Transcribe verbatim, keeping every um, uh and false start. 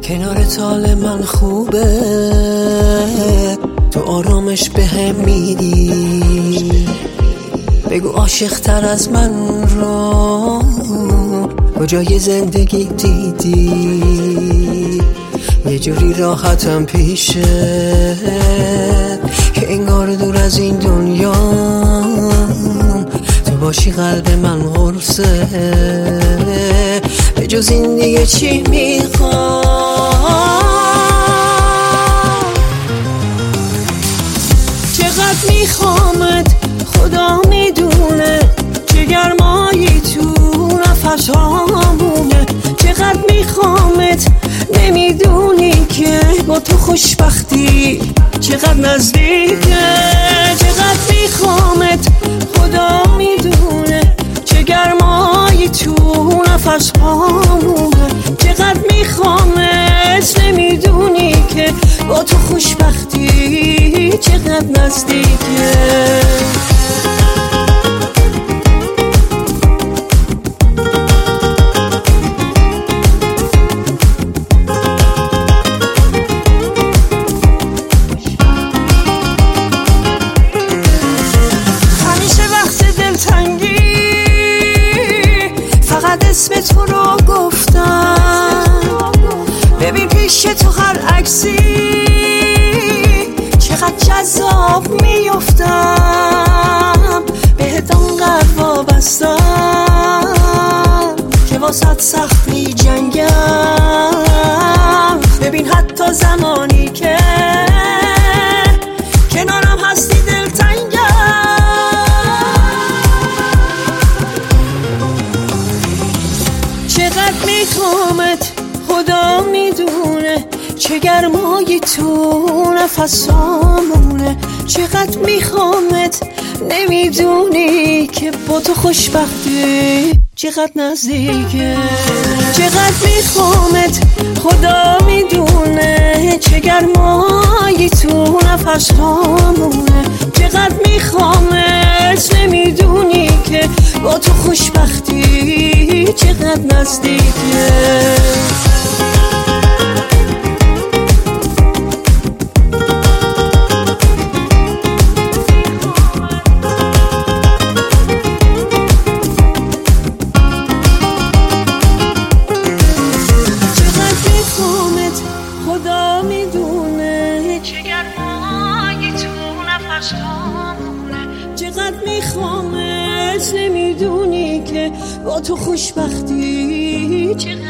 کنارت حال من خوبه، تو آرامش به هم میدی. بگو عاشق تر از من رو کجای زندگی دیدی؟ یه جوری راحتم پیشه که انگار دور از این دنیا تو باشی قلب من قرصه. به جز این دیگه چی میخوام؟ چقدر میخوامت خدا میدونه، چه گرمایی تو نفسامونه. چقدر میخوامت نمیدونی که با تو خوشبختی چقدر نزدیکه. چقدر میخوامت خدا میدونه، چه گرمایی تو نفس هامونه. چقدر میخوامت نمیدونی که با تو خوشبختی چقدر نزدیکه. اسم تو رو گفتم، ببین پیش تو هر عکسی چقدر جذاب میفتم. بهت آنقدر وابستم که واسط سخت می جنگم. ببین حتی زمانی که کنارم هستی دلتنگم. چقدر میخوامت خدا میدونه، چه گرمایی تو نفسامونه. چقدر میخوامت نمیدونی که با تو خوشبختی چقدر نزدیکه. چقدر میخوامت خدا میدونه، چه گرمایی تو نفسامونه. چقدر میخوامت نمیدونی که با تو خوشبختی چقدر نزدیکه. خدا میدونه، چه گرمایی تو نفسامونه. چقدر میخوامت نمیدونی که با تو خوشبختی چقدر